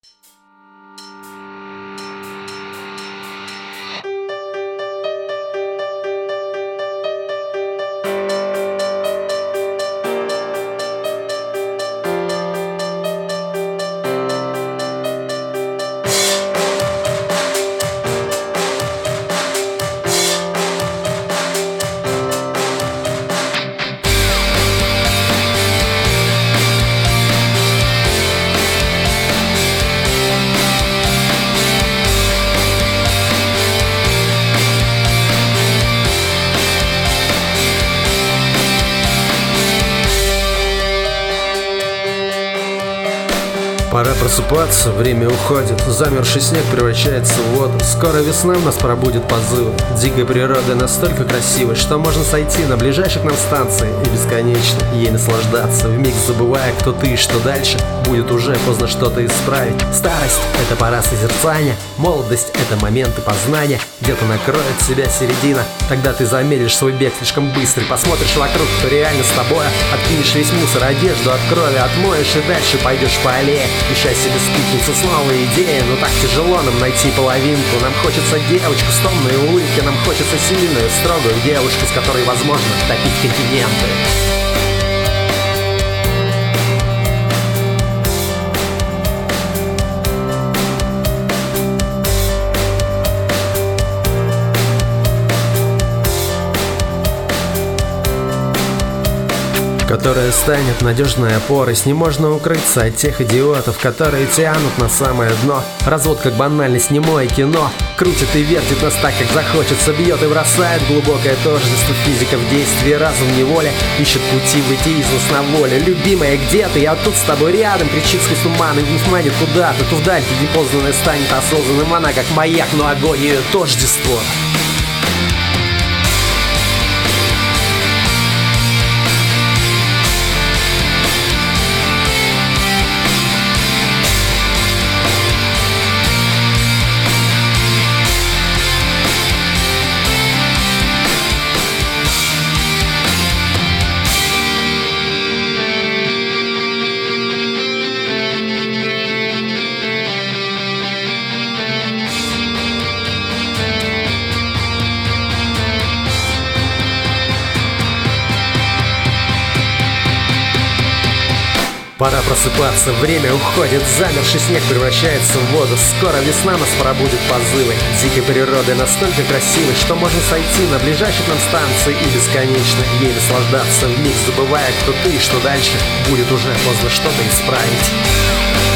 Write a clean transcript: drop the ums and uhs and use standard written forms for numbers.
Пора просыпаться, время уходит, замерзший снег превращается в воду. Скоро весна в нас пробудит позывы. Дикая природа настолько красивая, что можно сойти на ближайших нам станции и бесконечно ей наслаждаться, вмиг забывая, кто ты и что дальше. Будет уже поздно что-то исправить. Старость — это пора созерцания, молодость — это моменты познания. Где-то накроет себя середина, тогда ты замедлишь свой бег слишком быстрый. Посмотришь вокруг, кто реально с тобой, откинешь весь мусор, одежду от крови отмоешь и дальше пойдешь по аллее. Ища себе спутницу с новой идеей, но так тяжело нам найти половинку. Нам хочется девочку с томной улыбкой, нам хочется сильную, строгую девушку, с которой возможно топить континенты. Которая станет надежной опорой. С ней можно укрыться от тех идиотов, которые тянут на самое дно. Развод как банальность, немое кино. Крутит и вертит нас так, как захочется, бьет и бросает глубокое тождество. Физика в действии, разум в неволе, ищет пути выйти из нас на воле. Любимая, где ты? Я тут с тобой рядом, кричит сквозь туман и вновь манит куда-то. То вдаль, где непознанная станет осознанным. Она как маяк, но огонь ее тождество. Пора просыпаться, время уходит, замерзший снег превращается в воду. Скоро весна нас пробудит позывы. Дикой природы настолько красивой, что можно сойти на ближайших нам станции и бесконечно ей наслаждаться, вмиг забывая, кто ты и что дальше. Будет уже поздно что-то исправить.